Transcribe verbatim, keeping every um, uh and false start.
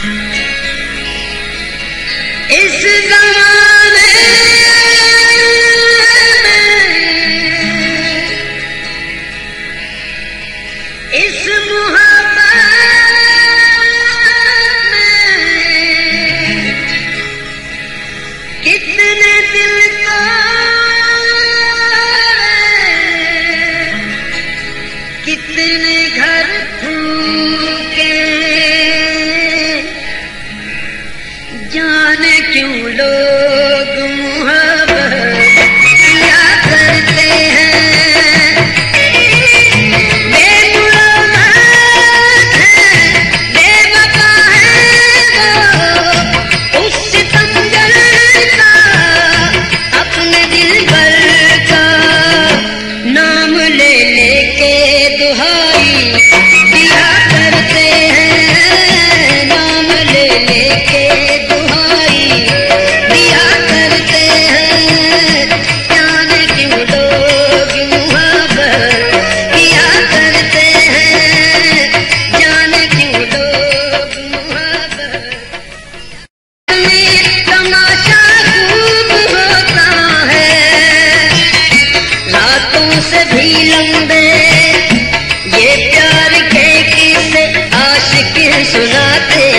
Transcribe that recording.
इस ज़माने इस मोहब्बत में कितने दिल को कितने घर फूके, जाने क्यों लोग मोहब्बत किया करते हैं। बेमुराद है, बेवफा है वो, उस सितमगर का अपने दिलबर का नाम ले लेके दुहाई दिया करते हैं, नाम ले लेके दुहाई दिया करते हैं। जाने क्यों लोग मोहब्बत किया करते हैं, जाने क्यों लोग मोहब्बत। तमाशा खूब होता है, रातों से भी लंबे ये प्यार के किस्से आशिक सुनाते